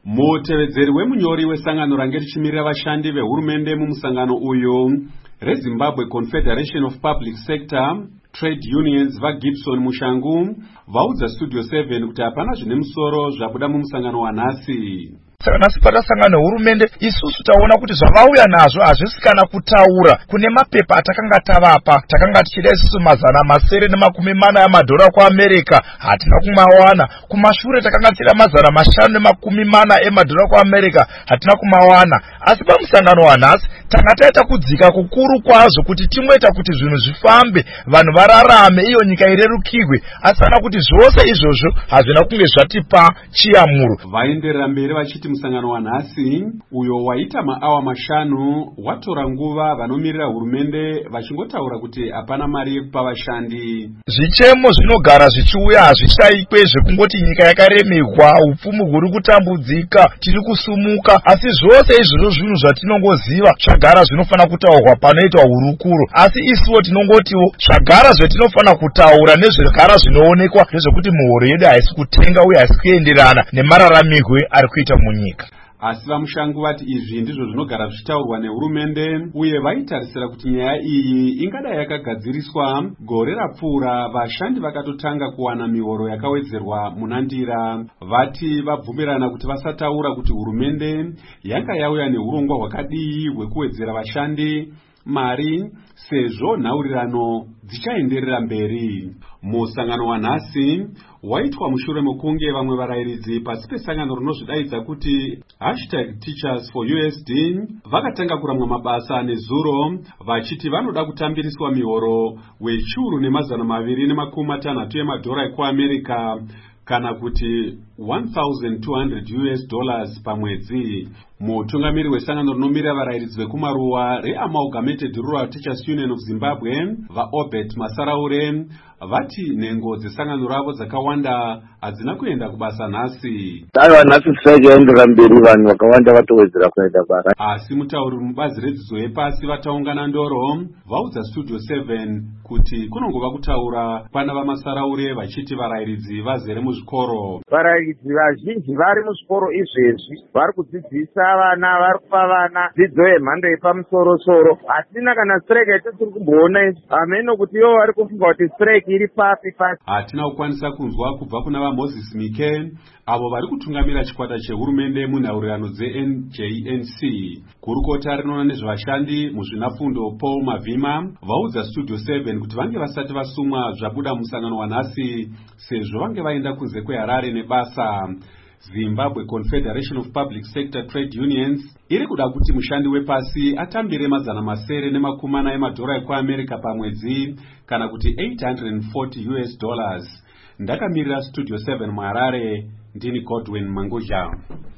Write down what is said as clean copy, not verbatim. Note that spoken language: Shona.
Mutevedzeri wemunyori wesangano range richimirira vashandi vehurumende mumusangano uyu reZimbabwe Confederation of Public Sector Trade Unions vaGibson Mushangu vaudza Studio 7 kuti hapana zvine musoro zvabuda mumusangano wanhasi. Nasi patasangana hurumende isusu taona kuti zvavauya nazvo hazvisi kana kutaura kune mapepa atakanga tavapa takanga tichida isusu $940 emadhora kuAmerica hatina kumawana. Kumashure takanga tichida $540 emadhora kuAmerica hatina kumawana. Asi pamusangano wanhasi tanga taita kudzika kukuru kwazvo kuti timweta kuti zvinhu zvifambe vanhu vararame iyo nyika irerukirwe. Asana kuti zvose izvozvo hazvina kunge zvatipa chiyamuro. Vaenderera mberi vachiti musangano wanhasi uyo waita maawa 5 watora nguva vanomirira hurumende vachingotaura kuti hapana mari yekupa vashandi. Zvichemo zvinogara zvichiuya hazvishaikwe zvekungoti nyika yakaremerwa, upfumi huri kutambudzika, tiri kusumuka, asi zvose izvozvo zvinhu zvatinongoziva zvagara zvinofana kutaurwa panoitwa hurukuro. Asi isuwo tinongotiwo zvagara zvatinofana kutaura nezvagara zvinoonekwa nezvekuti muhoro yedu haisi kutenga uye haisi kuenderana nemararamirwe ari kuita munyika. Asi vaMushangu vati izvi ndizvo zvinogara zvichitaurwa nehurumende uye vaitarisira kuti nyaya iyi ingadai yakagadziriswa gore rapfuura vashandi vakatotanga kuwana mihoro yakawedzerwa munandira. Vati vabvumirana kuti vasataura kuti hurumende yanga yauya neurongwa hwakadii hwekuwedzera vashandi mari sezvo nhaurirano dzichaenderera mberi. Musangano wanhasi waitwa mushure mekunge vamwe varayiridzi pasi pesangano rinozvidaidza kuti #TeachersForUSD vakatanga kuramwa mabasa nezuro vachiti vanoda kutambiriswa mihoro wechuru $260 emadhora ekuAmerica kana kuti $1,200 pamwedzi. Mutungamiri wesangano rinomirira varayiridzi vekumaruwa reAmalgamated Rural Teachers Union of Zimbabwe vaObert Masaraure vati nhengo dzesangano ravo dzakawanda hadzina kuenda kubasa nhasi. Aiwa nhasi tisachaendera mberi vanhu vakawanda vatowedzera kuenda bara. Asi mutauri mubazi redzidzo yepasi vataungana ndoro vaudza Studio 7 kuti kunongova kutaura pana vaMasaraure vachiti varayiridzi vazere muzvikoro. Varayiridzi vazhinji vari muzvikoro izvezvi vari kudzidzisa vana, vari kupa vana dzidzo yemhando yepamusoro-soro. Hatina kana strike yatiri kumboona izvi. Hameno kuti ivo vari kufunga kuti strike iri papi pasi. Hatina kukwanisa kunzwa kubva kuna vaMoses Mike avo vari kutungamira chikwata chehurumende munhaurirano dzeNJNC. Kurukota rinoona nezvevashandi muzvinafundo Paul Mavhima vaudza Studio 7 kuti vange vasati vasumwa zvabuda musangano wanhasi sezvo vange vaenda kunze kweHarare nebasa. Zimbabwe Confederation of Public Sector Trade Unions iri kuda kuti mushandi wepasi atambire $940 emadhora ekuAmerica pamwedzi kana kuti $840. Ndakamirira Studio 7 muHarare, ndini Godwin Manguja.